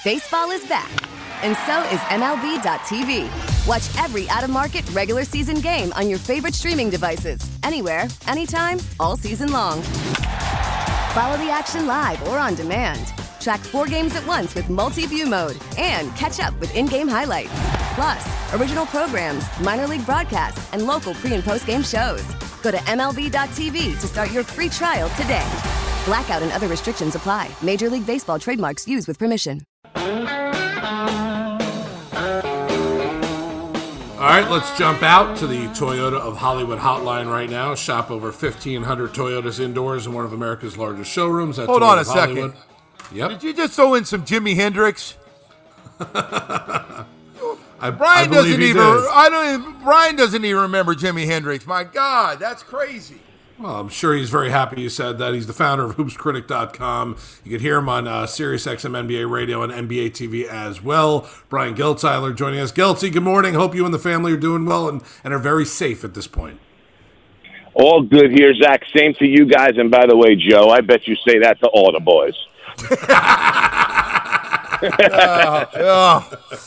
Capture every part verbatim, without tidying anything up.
Baseball is back, and so is M L B dot T V. Watch every out-of-market regular season game on your favorite streaming devices, anywhere, anytime, all season long. Follow the action live or on demand. Track four games at once with multi-view mode and catch up with in-game highlights. Plus, original programs, minor league broadcasts, and local pre- and post-game shows. Go to M L B dot T V to start your free trial today. Blackout and other restrictions apply. Major League Baseball trademarks used with permission. All right, let's jump out to the Toyota of Hollywood hotline right now. Shop over fifteen hundred Toyotas indoors in one of America's largest showrooms. At Hold Toyota on a of Hollywood. second. Yep. Did you just throw in some Jimi Hendrix? I, Brian I doesn't he even. did. I don't. Even, Brian doesn't even remember Jimi Hendrix. My God, that's crazy. Well, I'm sure he's very happy you said that. He's the founder of hoops critic dot com. You can hear him on uh, Sirius X M N B A Radio and N B A T V as well. Brian Geltzeiler joining us. Geltzy, good morning. Hope you and the family are doing well and, and are very safe at this point. All good here, Zach. Same to you guys. And by the way, Joe, I bet you say that to all the boys. uh, uh,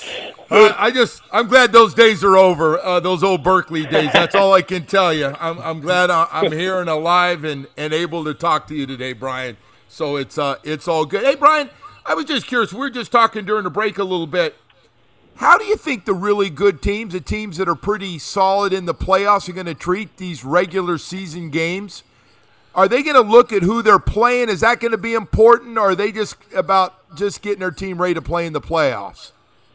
I, I just, I'm glad those days are over, uh, those old Berkeley days. That's all I can tell you. I'm, I'm glad I, I'm here and alive and, and able to talk to you today, Brian. So it's, uh, it's all good. Hey, Brian, I was just curious. We were just talking during the break a little bit. How do you think the really good teams, the teams that are pretty solid in the playoffs, are going to treat these regular season games? Are they going to look at who they're playing? Is that going to be important, or are they just about just getting their team ready to play in the playoffs?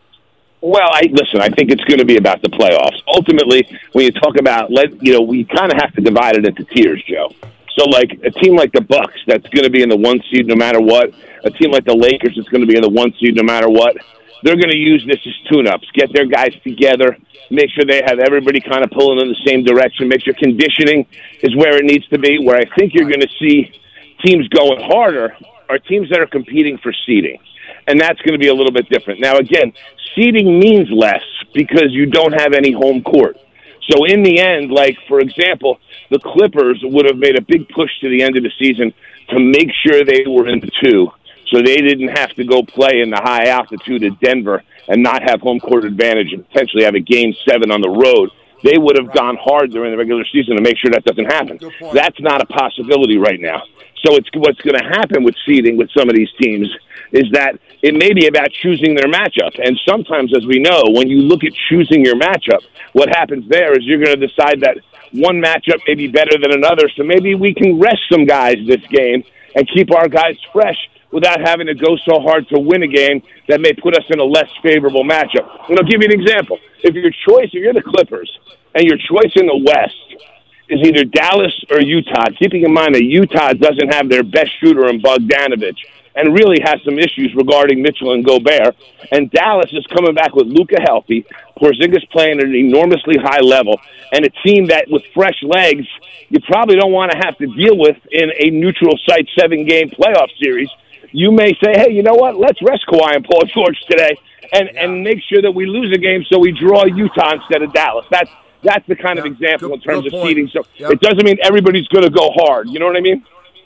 Well, I listen, I think it's going to be about the playoffs. Ultimately, when you talk about, let you know, we kind of have to divide it into tiers, Joe. So, like, a team like the Bucks that's going to be in the one seed no matter what, a team like the Lakers that's going to be in the one seed no matter what, they're going to use this as tune-ups, get their guys together, make sure they have everybody kind of pulling in the same direction, make sure conditioning is where it needs to be. Where I think you're going to see teams going harder are teams that are competing for seeding, and that's going to be a little bit different. Now, again, seeding means less because you don't have any home court. So in the end, like, for example, the Clippers would have made a big push to the end of the season to make sure they were in the two, so they didn't have to go play in the high altitude at Denver and not have home court advantage and potentially have a game seven on the road. They would have gone hard during the regular season to make sure that doesn't happen. That's not a possibility right now. So it's what's going to happen with seeding with some of these teams is that it may be about choosing their matchup. And sometimes, as we know, when you look at choosing your matchup, what happens there is you're going to decide that one matchup may be better than another. So maybe we can rest some guys this game and keep our guys fresh without having to go so hard to win a game that may put us in a less favorable matchup. And I'll give you an example. If your choice, if you're the Clippers, and your choice in the West is either Dallas or Utah, keeping in mind that Utah doesn't have their best shooter in Bogdanovich and really has some issues regarding Mitchell and Gobert, and Dallas is coming back with Luka healthy, Porzingis playing at an enormously high level, and a team that with fresh legs you probably don't want to have to deal with in a neutral site seven-game playoff series. You may say, hey, you know what, let's rest Kawhi and Paul George today and, yeah. and make sure that we lose a game so we draw Utah instead of Dallas. That's that's the kind yeah. of example good, in terms of point. seeding. So yep. It doesn't mean everybody's going to go hard. You know what I mean?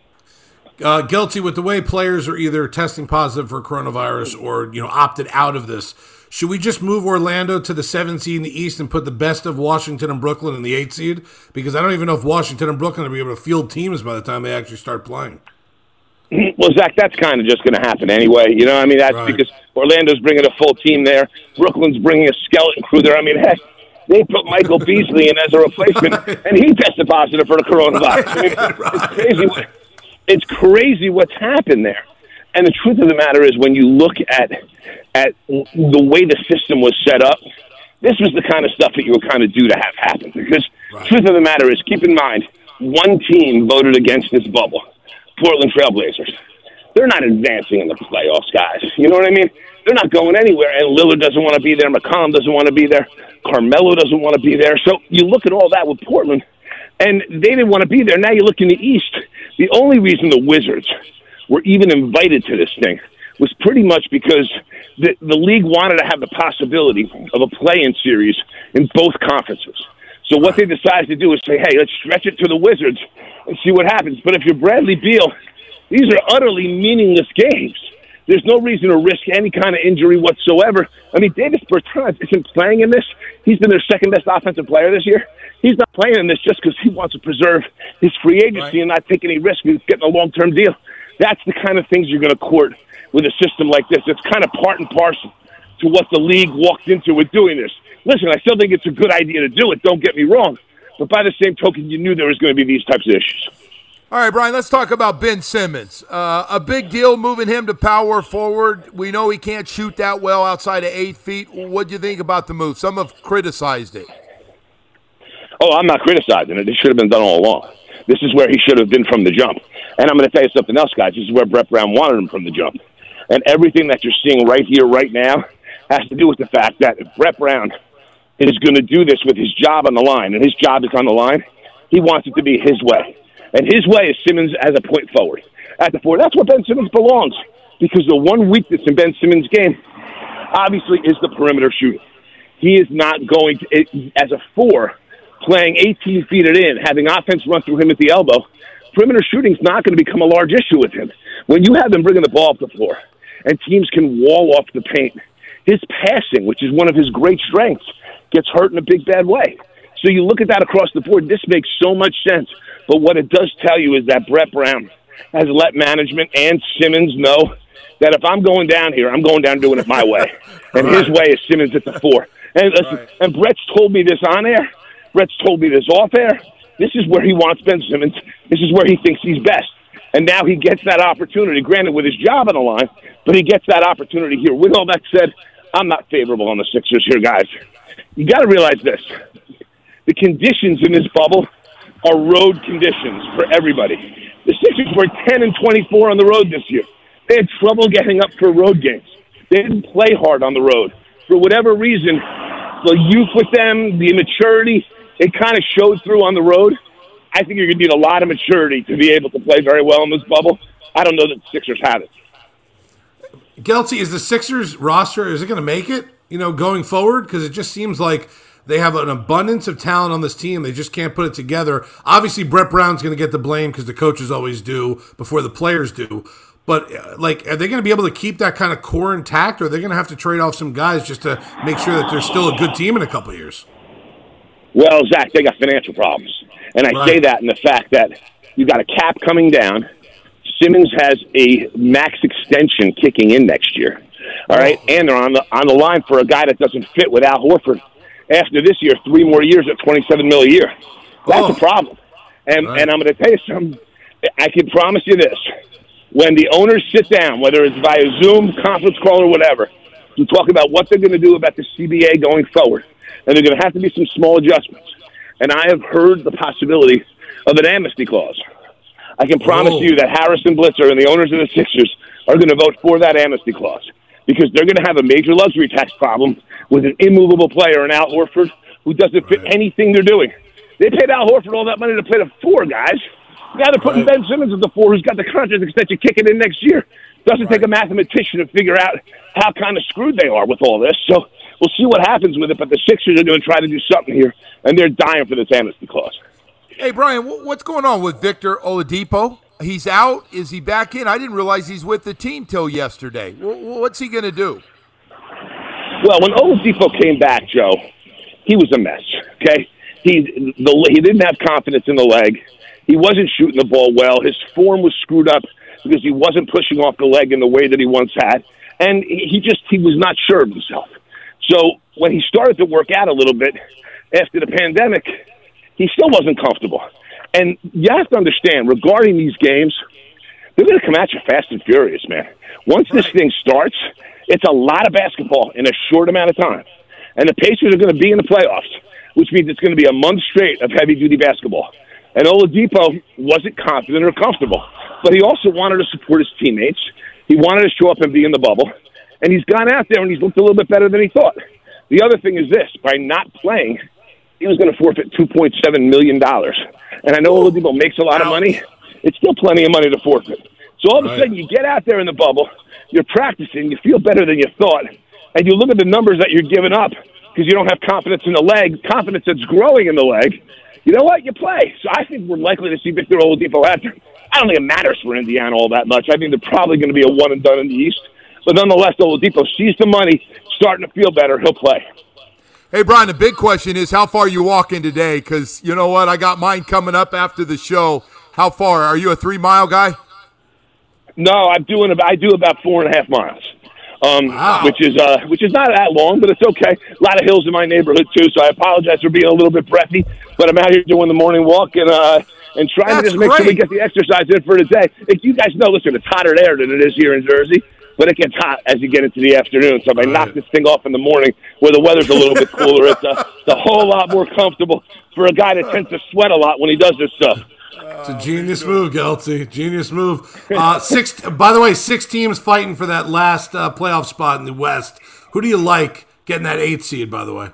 Uh, Geltzy, with the way players are either testing positive for coronavirus or, you know, opted out of this, should we just move Orlando to the seven seed in the East and put the best of Washington and Brooklyn in the eight seed? Because I don't even know if Washington and Brooklyn will be able to field teams by the time they actually start playing. Well, Zach, that's kind of just going to happen anyway. You know, I mean, that's right. Because Orlando's bringing a full team there. Brooklyn's bringing a skeleton crew there. I mean, heck, they put Michael Beasley in as a replacement, and he tested positive for the coronavirus. I mean, right. It's crazy. What, it's crazy what's happened there. And the truth of the matter is, when you look at at the way the system was set up, this was the kind of stuff that you were kind of due to have happen. Because right. the truth of the matter is, keep in mind, one team voted against this bubble. Portland Trailblazers. They're not advancing in the playoffs, guys. You know what I mean? They're not going anywhere. And Lillard doesn't want to be there. McCollum doesn't want to be there. Carmelo doesn't want to be there. So you look at all that with Portland, and they didn't want to be there. Now you look in the East. The only reason the Wizards were even invited to this thing was pretty much because the, the league wanted to have the possibility of a play-in series in both conferences. So what they decided to do is say, hey, let's stretch it to the Wizards and see what happens. But if you're Bradley Beal, these are utterly meaningless games. There's no reason to risk any kind of injury whatsoever. I mean, Davis Bertans isn't playing in this. He's been their second-best offensive player this year. He's not playing in this just because he wants to preserve his free agency right. and not take any risk of getting a long-term deal. That's the kind of things you're going to court with a system like this. It's kind of part and parcel to what the league walked into with doing this. Listen, I still think it's a good idea to do it. Don't get me wrong. But by the same token, you knew there was going to be these types of issues. All right, Brian, let's talk about Ben Simmons. Uh, a big deal moving him to power forward. We know he can't shoot that well outside of eight feet. What do you think about the move? Some have criticized it. Oh, I'm not criticizing it. It should have been done all along. This is where he should have been from the jump. And I'm going to tell you something else, guys. This is where Brett Brown wanted him from the jump. And everything that you're seeing right here, right now, has to do with the fact that if Brett Brown is going to do this with his job on the line, and his job is on the line, he wants it to be his way. And his way is Simmons as a point forward. At the four, that's where Ben Simmons belongs. Because the one weakness in Ben Simmons' game, obviously, is the perimeter shooting. He is not going to, as a four, playing eighteen feet it in, having offense run through him at the elbow, perimeter shooting is not going to become a large issue with him. When you have him bringing the ball up the floor, and teams can wall off the paint, his passing, which is one of his great strengths, gets hurt in a big, bad way. So you look at that across the board, this makes so much sense. But what it does tell you is that Brett Brown has let management and Simmons know that if I'm going down here, I'm going down doing it my way. And his way is Simmons at the four. And listen, right. and Brett's told me this on air. Brett's told me this off air. This is where he wants Ben Simmons. This is where he thinks he's best. And now he gets that opportunity, granted with his job on the line, but he gets that opportunity here. With all that said, I'm not favorable on the Sixers here, guys. You got to realize this. The conditions in this bubble are road conditions for everybody. The Sixers were ten and twenty-four on the road this year. They had trouble getting up for road games. They didn't play hard on the road. For whatever reason, the youth with them, the immaturity, it kind of showed through on the road. I think you're going to need a lot of maturity to be able to play very well in this bubble. I don't know that the Sixers have it. Gelty, is the Sixers roster, is it going to make it, you know, going forward? Because it just seems like they have an abundance of talent on this team. They just can't put it together. Obviously, Brett Brown's going to get the blame because the coaches always do before the players do. But, uh, like, are they going to be able to keep that kind of core intact, or are they going to have to trade off some guys just to make sure that they're still a good team in a couple of years? Well, Zach, they got financial problems. And I right. say that in the fact that you got a cap coming down. Simmons has a max extension kicking in next year. All right? Oh. And they're on the on the line for a guy that doesn't fit with Al Horford. After this year, three more years at twenty-seven mil a year. That's oh. a problem. And right. and I'm going to tell you something. I can promise you this. When the owners sit down, whether it's via Zoom, conference call, or whatever, to talk about what they're going to do about the C B A going forward, and there are going to have to be some small adjustments. And I have heard the possibility of an amnesty clause. I can promise oh. you that Harrison Blitzer and the owners of the Sixers are going to vote for that amnesty clause because they're going to have a major luxury tax problem with an immovable player in Al Horford who doesn't fit right. anything they're doing. They paid Al Horford all that money to play the four, guys. Now they're putting right. Ben Simmons at the four, who's got the contract extension kicking in next year. Doesn't right. take a mathematician to figure out how kind of screwed they are with all this. So we'll see what happens with it, but the Sixers are going to try to do something here, and they're dying for this amnesty clause. Hey, Brian, what's going on with Victor Oladipo? He's out. Is he back in? I didn't realize he's with the team till yesterday. What's he going to do? Well, when Oladipo came back, Joe, he was a mess, okay? He, the, he didn't have confidence in the leg. He wasn't shooting the ball well. His form was screwed up because he wasn't pushing off the leg in the way that he once had. And he just he was not sure of himself. So when he started to work out a little bit after the pandemic, he still wasn't comfortable. And you have to understand, regarding these games, they're going to come at you fast and furious, man. Once this thing starts, it's a lot of basketball in a short amount of time. And the Pacers are going to be in the playoffs, which means it's going to be a month straight of heavy-duty basketball. And Oladipo wasn't confident or comfortable. But he also wanted to support his teammates. He wanted to show up and be in the bubble. And he's gone out there and he's looked a little bit better than he thought. The other thing is this. By not playing, he was going to forfeit two point seven million dollars. And I know Oladipo makes a lot of money. It's still plenty of money to forfeit. So all of a sudden you get out there in the bubble, you're practicing, you feel better than you thought, and you look at the numbers that you're giving up because you don't have confidence in the leg, confidence that's growing in the leg. You know what? You play. So I think we're likely to see Victor Oladipo out there. I don't think it matters for Indiana all that much. I think they're probably going to be a one and done in the East. But nonetheless, Oladipo sees the money, starting to feel better. He'll play. Hey, Brian, the big question is how far you walking today? Because you know what? I got mine coming up after the show. How far? Are you a three-mile guy? No, I'm doing about, I do about four and a half miles, um, wow. which is uh, which is not that long, but it's okay. A lot of hills in my neighborhood, too, so I apologize for being a little bit breathy. But I'm out here doing the morning walk and uh, and trying That's to just make great. sure we get the exercise in for today. If you guys know, listen, it's hotter there than it is here in Jersey. But it gets hot as you get into the afternoon. So if I right. knock this thing off in the morning where the weather's a little bit cooler, it's a, it's a whole lot more comfortable for a guy that tends to sweat a lot when he does this stuff. It's a genius move, Gelty. Genius move. Uh, six. By the way, six teams fighting for that last uh, playoff spot in the West. Who do you like getting that eighth seed, by the way?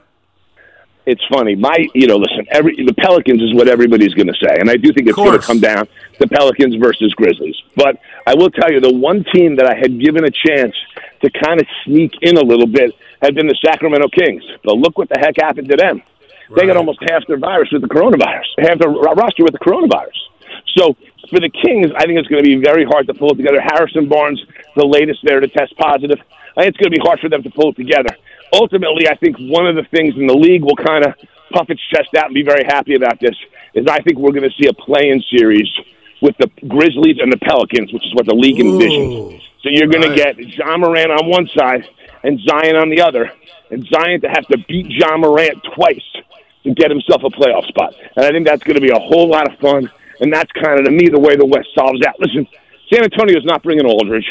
It's funny. My, you know, listen, every the Pelicans is what everybody's going to say. And I do think it's going to come down to Pelicans versus Grizzlies. But I will tell you, the one team that I had given a chance to kind of sneak in a little bit had been the Sacramento Kings. But look what the heck happened to them. Right. They got almost half their virus with the coronavirus, half their roster with the coronavirus. So for the Kings, I think it's going to be very hard to pull it together. Harrison Barnes, the latest there to test positive. I think it's going to be hard for them to pull it together. Ultimately, I think one of the things in the league will kind of puff its chest out and be very happy about this is I think we're going to see a play-in series with the Grizzlies and the Pelicans, which is what the league envisions. So you're going right. to get Ja Morant on one side and Zion on the other, and Zion to have to beat Ja Morant twice to get himself a playoff spot. And I think that's going to be a whole lot of fun, and that's kind of, to me, the way the West solves out. Listen, San Antonio's not bringing Aldridge.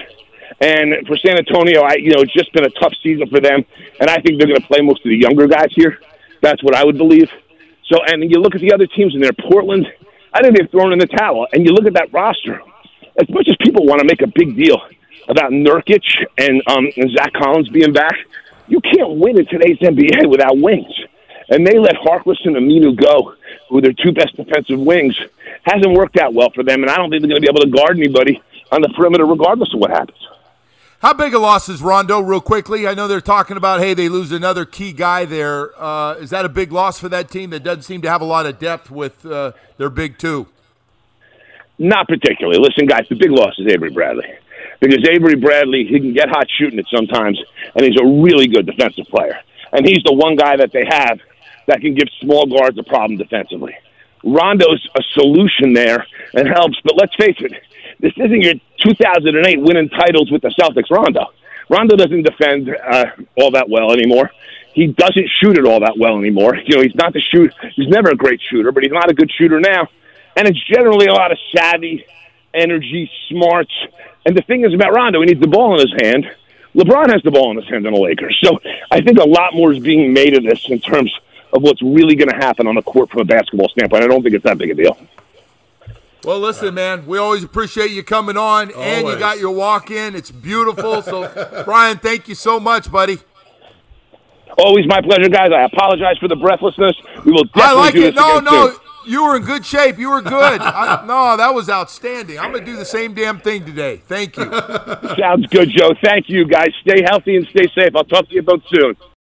And for San Antonio, I you know, it's just been a tough season for them, and I think they're going to play most of the younger guys here. That's what I would believe. So, and you look at the other teams in there, Portland, I think they've thrown in the towel. And you look at that roster, as much as people want to make a big deal about Nurkic and, um, and Zach Collins being back, you can't win in today's N B A without wings. And they let Harkless and Aminu go, who are their two best defensive wings. Hasn't worked out well for them, and I don't think they're going to be able to guard anybody on the perimeter regardless of what happens. How big a loss is Rondo, real quickly? I know they're talking about, hey, they lose another key guy there. Uh, is that a big loss for that team that doesn't seem to have a lot of depth with uh, their big two? Not particularly. Listen, guys, the big loss is Avery Bradley. Because Avery Bradley, he can get hot shooting it sometimes, and he's a really good defensive player. And he's the one guy that they have that can give small guards a problem defensively. Rondo's a solution there and helps, but let's face it, this isn't your two thousand eight winning titles with the Celtics Rondo. Rondo doesn't defend uh, all that well anymore. He doesn't shoot it all that well anymore. You know, he's not the shoot. He's never a great shooter, but he's not a good shooter now. And it's generally a lot of savvy, energy, smarts. And the thing is about Rondo, he needs the ball in his hand. LeBron has the ball in his hand on the Lakers. So I think a lot more is being made of this in terms of what's really going to happen on the court from a basketball standpoint. I don't think it's that big a deal. Well, listen, man, we always appreciate you coming on, Always. and you got your walk-in. It's beautiful. So, Brian, thank you so much, buddy. Always my pleasure, guys. I apologize for the breathlessness. We will definitely I like do it. this No, again no, soon. you were in good shape. You were good. I, no, that was outstanding. I'm going to do the same damn thing today. Thank you. Sounds good, Joe. Thank you, guys. Stay healthy and stay safe. I'll talk to you both soon.